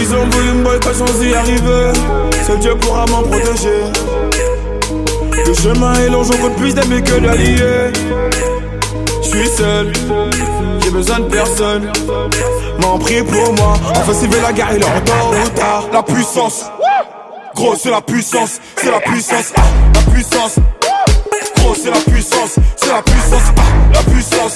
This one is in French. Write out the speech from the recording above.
Ils ont voulu me boycotter sans y arriver. Seul Dieu pourra m'en protéger. Le chemin est long, j'en compte plus d'amis que d'alliés. J'suis seul, j'ai besoin de personne. M'en prie pour moi. Enfin s'il veut la guerre, il est en tôt ou tard. La puissance, gros c'est la puissance. C'est la puissance, la puissance. Gros c'est la puissance, c'est la puissance, la puissance.